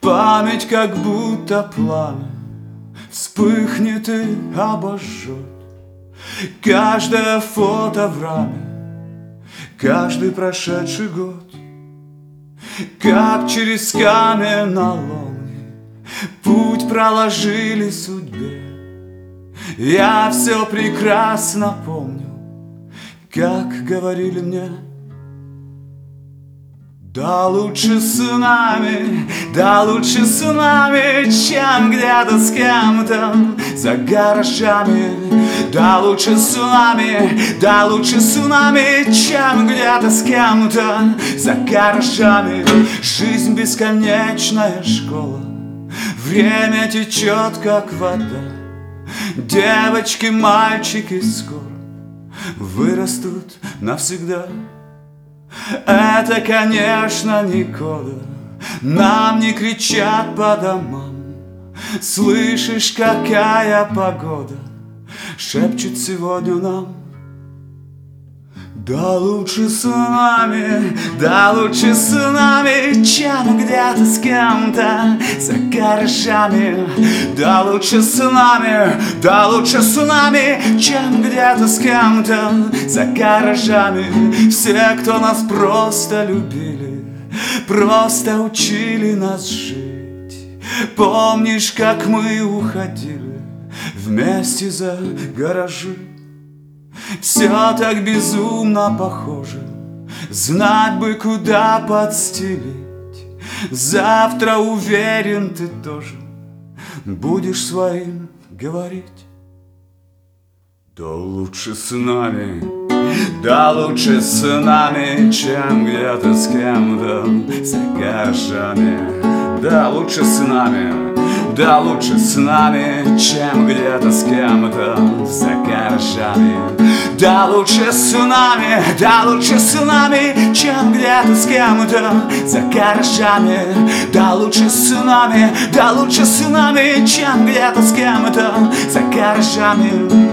Память как будто пламя вспыхнет и обожжет. Каждое фото в раме, каждый прошедший год. Как через каменоломни путь проложили судьбе. Я все прекрасно помню, как говорили мне: да лучше с нами, да лучше с нами, чем где-то с кем-то за гаражами. Да лучше с нами, да лучше с нами, чем где-то с кем-то за гаражами. Жизнь бесконечная школа, время течет как вода. Девочки, мальчики скоро вырастут навсегда. Это, конечно, не кода, нам не кричат по домам. Слышишь, какая погода шепчет сегодня нам? Да лучше с нами, да лучше с нами, чем где-то с кем-то за гаражами. Да лучше с нами, да лучше с нами, чем где-то с кем-то за гаражами. Все, кто нас просто любили, просто учили нас жить. Помнишь, как мы уходили вместе за гаражи? Все так безумно похоже, знать бы, куда подстелить. Завтра, уверен, ты тоже будешь своим говорить. Да лучше с нами, да лучше с нами, чем где-то с кем-то за гаражами. Да лучше с нами, да лучше с нами, чем где-то с кем-то за гаражами. Да лучше с нами, да лучше с нами, чем где-то с кем-то за гаражами. Да лучше с нами, да лучше с нами, чем где-то с кем-то за гаражами.